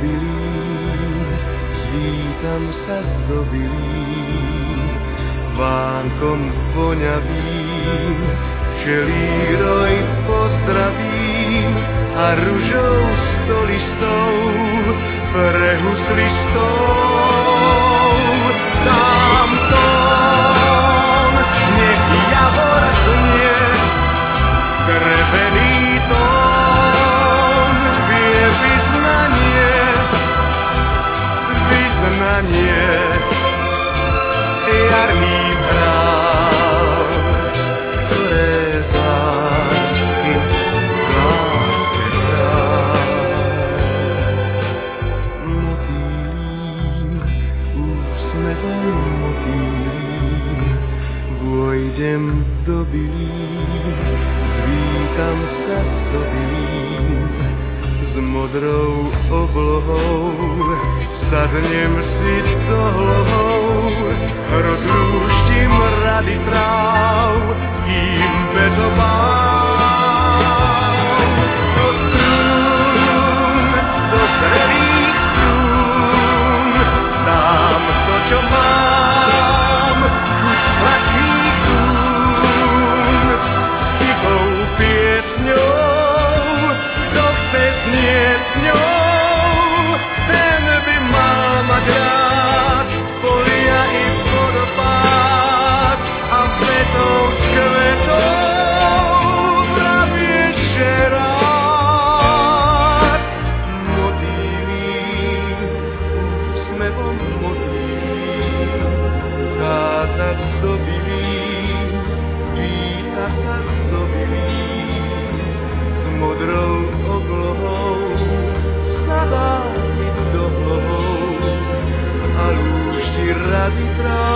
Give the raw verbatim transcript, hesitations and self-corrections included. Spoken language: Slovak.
zdobylým, zvítam sa zdobylým, vánkom voňavým, včelí roj pozdravím a ružou stolistou pre huslistou dám tón, nech javor znie, drevený tón, vie vyznanie, vyznanie, jarný práv, ktoré z lásky k láske práv. Motýlím, úsmevom motýlím, vôjdem do bylín, zvítam sa zdobylím, s modrou oblohou sadnem si do hlohou, rozlúštim rady tráv, kým bez obáv. Do strún, do zrelých strún, dám to, čo mám, chuť sladkých dún, s tichou piesňou, kto chce znieť s ňou, ten by mal mať rád polia i vodopád a kvetov s kvetov pravie že rád. Motýlím, úsmevom motýlím, vchádza zdobylým, víta sa zdobylým, s modrou oblohou sadá mi do hlohou a lúšti rady tráv.